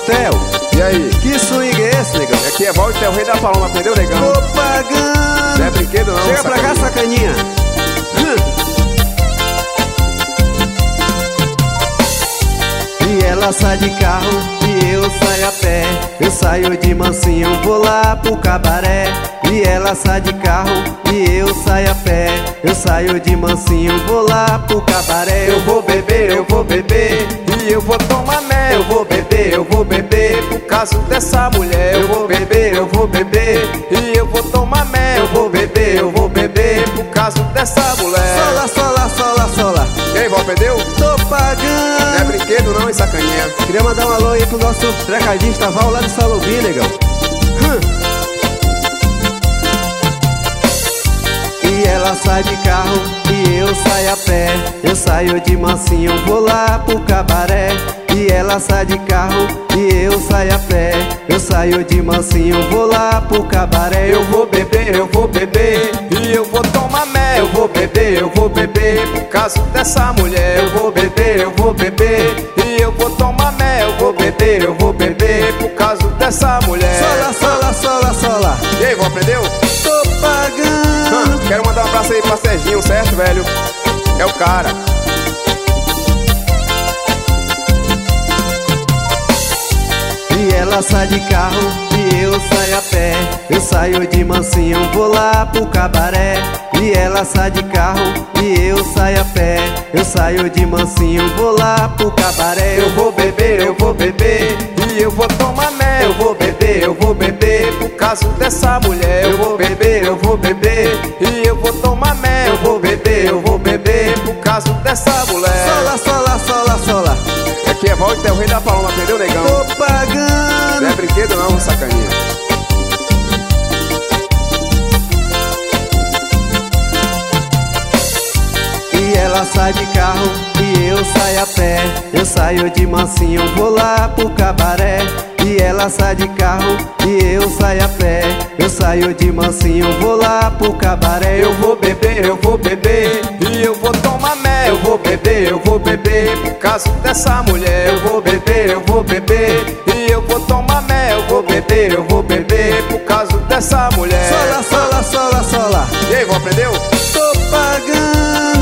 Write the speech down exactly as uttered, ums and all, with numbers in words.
Theo, E aí? que swing é esse, negão? Aqui é Walter, o rei da paloma, aprendeu, negão? Tô pagando. Não é brinquedo não. Chega pra cá, sacaninha. Hum. E ela sai de carro e eu saio a pé. Eu saio de mansinho, vou lá pro cabaré. E ela sai de carro e eu saio a pé. Eu saio de mansinho, vou lá pro cabaré. Eu vou beber, eu vou beber E eu vou tomar mel. eu vou beber, eu vou beber Por causa dessa mulher. eu vou beber, eu vou beber E eu vou tomar mel. eu vou beber, eu vou beber Por causa dessa mulher. Sola, sola, sola, sola. E aí, Val, aprendeu? Tô Não é pagando. brinquedo não, hein, sacaninha? Queria mandar um alô aí pro nosso trecadista Val lá de Salubim, negão. Hum. E ela sai de carro e eu saio a pé. Eu saio de mansinho, vou lá pro cabaré. E ela sai de carro e eu saio a pé. Eu saio de mansinho, vou lá pro cabaré. Eu vou beber, eu vou beber E eu vou tomar mel. eu vou beber, eu vou beber Por causa dessa mulher. eu vou beber, eu vou beber E eu vou tomar mel. eu vou beber, eu vou beber Por causa dessa mulher. Sola, sola, sola, sola. E aí, Val, aprendeu? Tô pagando. Hum, quero mandar um abraço aí pra Serginho, certo, velho? É o cara. E ela sai de carro e eu saio a pé. Eu saio de mansinho, vou lá pro cabaré. E ela sai de carro e eu saio a pé. Eu saio de mansinho, vou lá pro cabaré. Eu vou beber, eu vou beber E eu vou tomar mel. eu vou beber, eu vou beber Por causa dessa mulher. eu vou beber, eu vou beber E eu vou tomar mel. eu vou beber, eu vou beber Por causa dessa mulher. Sola, sola, sola, sola. Aqui é Walter, o rei da paloma, aprendeu, negão? Tô Não pagando. é brinquedo não, sacaninha. E ela sai de carro e eu saio a pé. Eu saio de mansinho, vou lá pro cabaré. E ela sai de carro e eu saio a pé. Eu saio de mansinho, vou lá pro cabaré. Eu vou beber, eu vou beber E eu vou tomar mel. eu vou beber, eu vou beber Por causa dessa mulher. eu vou beber, eu vou beber E eu vou tomar mel. eu vou beber, eu vou beber Por causa dessa mulher. Sola, sola, sola, sola. E aí, Val, aprendeu? Tô pagando.